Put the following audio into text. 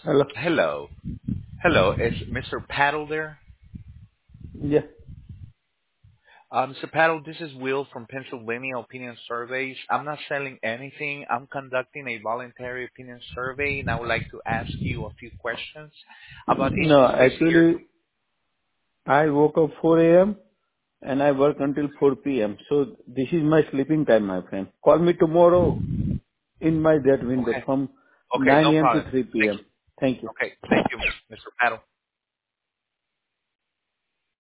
Hello. Hello. Hello, is Mr. Paddle there? Yeah. Mr. Paddle, this is Will from Pennsylvania Opinion Surveys. I'm not selling anything. I'm conducting a voluntary opinion survey, and I would like to ask you a few questions about No, industries here. actually, I woke up 4 a.m. and I work until 4 p.m. So this is my sleeping time, my friend. Call me tomorrow in my that window Okay. from Okay, 9 no a.m. to problem. 3 Thank p.m. you. Thank you. Okay, thank you, Mr. Paddle.